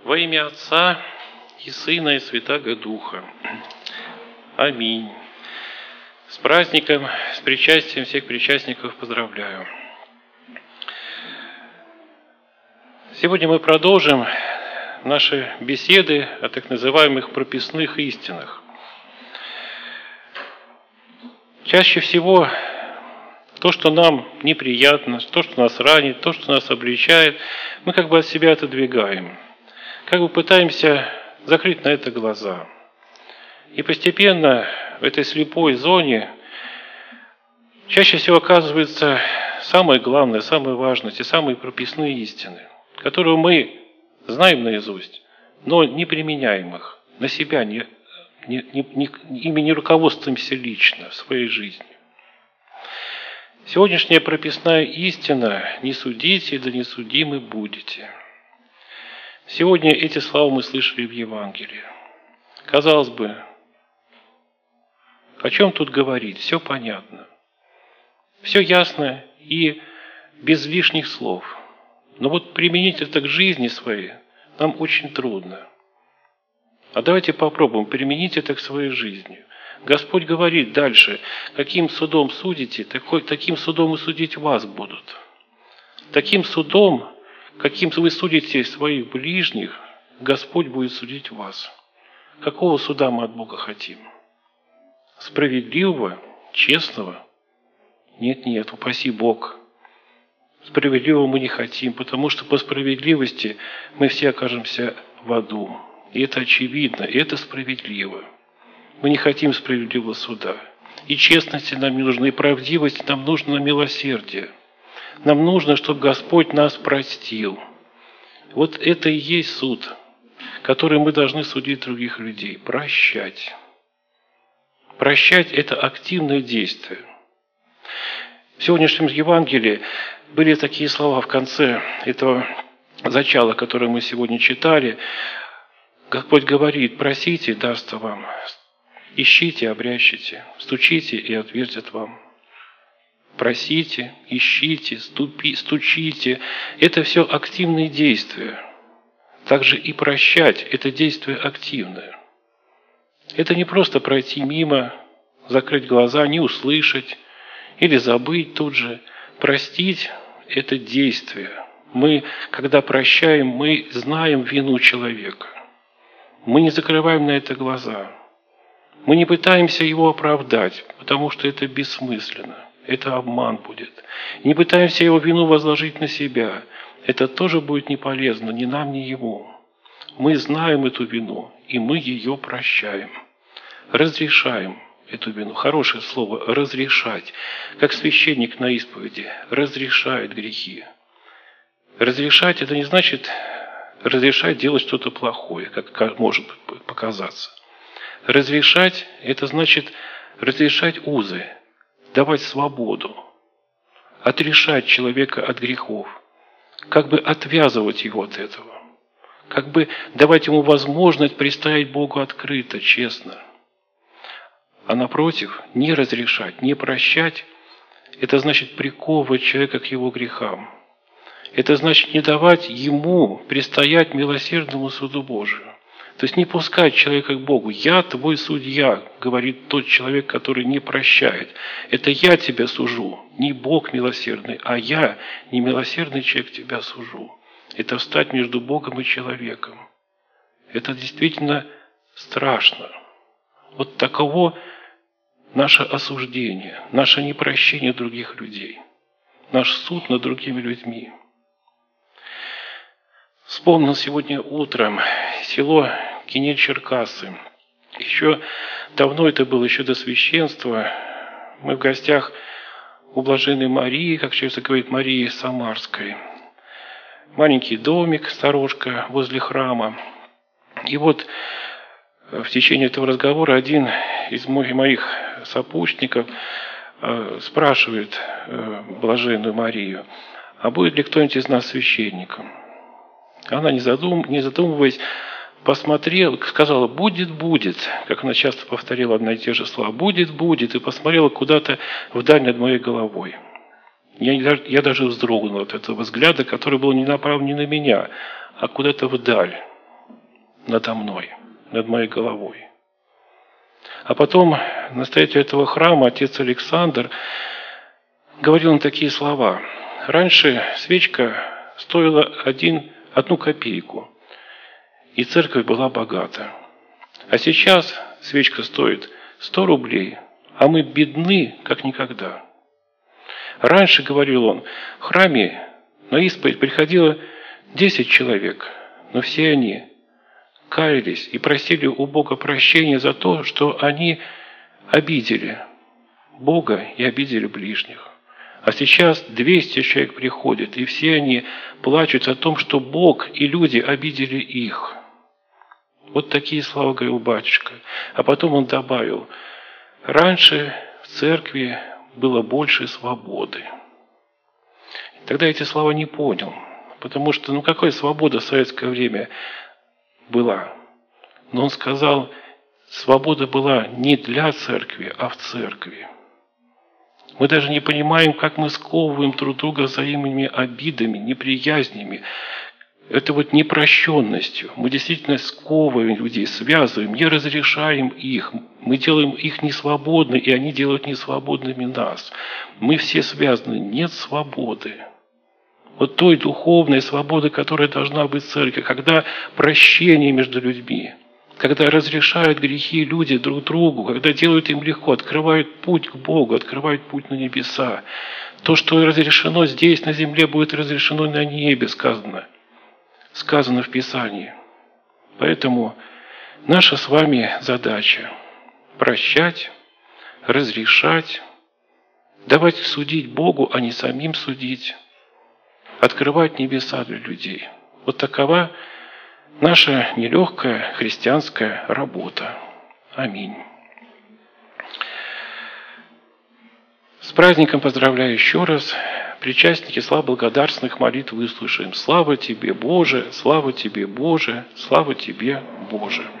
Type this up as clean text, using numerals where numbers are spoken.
Во имя Отца и Сына и Святаго Духа. Аминь. С праздником, с причастием всех причастников поздравляю. Сегодня мы продолжим наши беседы о так называемых прописных истинах. Чаще всего то, что нам неприятно, то, что нас ранит, то, что нас обличает, мы как бы от себя отодвигаем. Как бы пытаемся закрыть на это глаза. И постепенно в этой слепой зоне чаще всего оказывается самое главное, самое важное, те самые прописные истины, которые мы знаем наизусть, но не применяем их, на себя ими не руководствуемся лично в своей жизни. Сегодняшняя прописная истина – не судите, да не судимы будете. Сегодня эти слова мы слышали в Евангелии. Казалось бы, о чем тут говорить? Все понятно. Все ясно и без лишних слов. Но вот применить это к жизни своей нам очень трудно. А давайте попробуем применить это к своей жизни. Господь говорит дальше: каким судом судите, таким судом и судить вас будут. Таким судом, каким вы судите своих ближних, Господь будет судить вас. Какого суда мы от Бога хотим? Справедливого, честного? Нет, упаси Бог. Справедливого мы не хотим, потому что по справедливости мы все окажемся в аду. И это очевидно, и это справедливо. Мы не хотим справедливого суда. И честности нам не нужно, и правдивости нам нужно милосердие. Нам нужно, чтобы Господь нас простил. Вот это и есть суд, который мы должны судить других людей. Прощать. Прощать – это активное действие. В сегодняшнем Евангелии были такие слова в конце этого зачала, которое мы сегодня читали. Господь говорит: просите, дастся вам, ищите, обрящите, стучите, и ответят вам. Просите, ищите, стучите. Это все активные действия. Также и прощать – это действие активное. Это не просто пройти мимо, закрыть глаза, не услышать или забыть тут же. Простить – это действие. Мы, когда прощаем, мы знаем вину человека. Мы не закрываем на это глаза. Мы не пытаемся его оправдать, потому что это бессмысленно. Это обман будет. Не пытаемся его вину возложить на себя. Это тоже будет не полезно ни нам, ни ему. Мы знаем эту вину, и мы ее прощаем. Разрешаем эту вину. Хорошее слово – разрешать. Как священник на исповеди разрешает грехи. Разрешать – это не значит разрешать делать что-то плохое, как может показаться. Разрешать – это значит разрешать узы, давать свободу, отрешать человека от грехов, как бы отвязывать его от этого, как бы давать ему возможность предстоять Богу открыто, честно. А напротив, не разрешать, не прощать – это значит приковывать человека к его грехам. Это значит не давать ему предстоять милосердному суду Божию. То есть не пускать человека к Богу. «Я твой судья», говорит тот человек, который не прощает. Это я тебя сужу, не Бог милосердный, а я, не милосердный человек, тебя сужу. Это встать между Богом и человеком. Это действительно страшно. Вот таково наше осуждение, наше непрощение других людей, наш суд над другими людьми. Вспомнил сегодня утром село Кинель-Черкассы. Еще давно это было, еще до священства. Мы в гостях у блаженной Марии, как часто говорит, Марии Самарской. Маленький домик, сторожка возле храма. И вот в течение этого разговора один из моих сопутчиков спрашивает блаженную Марию: а будет ли кто-нибудь из нас священником? Она, не задумываясь, посмотрела, сказала: будет, будет, как она часто повторила одна и те же слова: будет, будет, и посмотрела куда-то вдаль над моей головой. Я даже вздрогнул от этого взгляда, который был не направлен не на меня, а куда-то вдаль. надо мной, над моей головой. А потом настоятель этого храма, отец Александр, говорил он такие слова. Раньше свечка стоила 1 копейку, и церковь была богата. А сейчас свечка стоит 100 рублей, а мы бедны, как никогда. Раньше, говорил он, в храме на исповедь приходило 10 человек, но все они каялись и просили у Бога прощения за то, что они обидели Бога и обидели ближних. А сейчас 200 человек приходят, и все они плачут о том, что Бог и люди обидели их. Вот такие слова говорил батюшка. А потом он добавил, раньше в церкви было больше свободы. Тогда эти слова не понял, потому что, какая свобода в советское время была? Но он сказал, свобода была не для церкви, а в церкви. Мы даже не понимаем, как мы сковываем друг друга взаимными обидами, неприязнями, это непрощенностью. Мы действительно сковываем людей, связываем, не разрешаем их. Мы делаем их несвободны, и они делают несвободными нас. Мы все связаны. Нет свободы. Вот той духовной свободы, которая должна быть в церкви, когда прощение между людьми, когда разрешают грехи люди друг другу, когда делают им легко, открывают путь к Богу, открывают путь на небеса. То, что разрешено здесь, на земле, будет разрешено на небе, сказано в Писании. Поэтому наша с вами задача – прощать, разрешать, давать судить Богу, а не самим судить, открывать небеса для людей. Вот такова наша нелегкая христианская работа. Аминь. С праздником поздравляю еще раз. Причастники, слава благодарственных молитв выслушаем. Слава Тебе, Боже, слава Тебе, Боже, слава Тебе, Боже.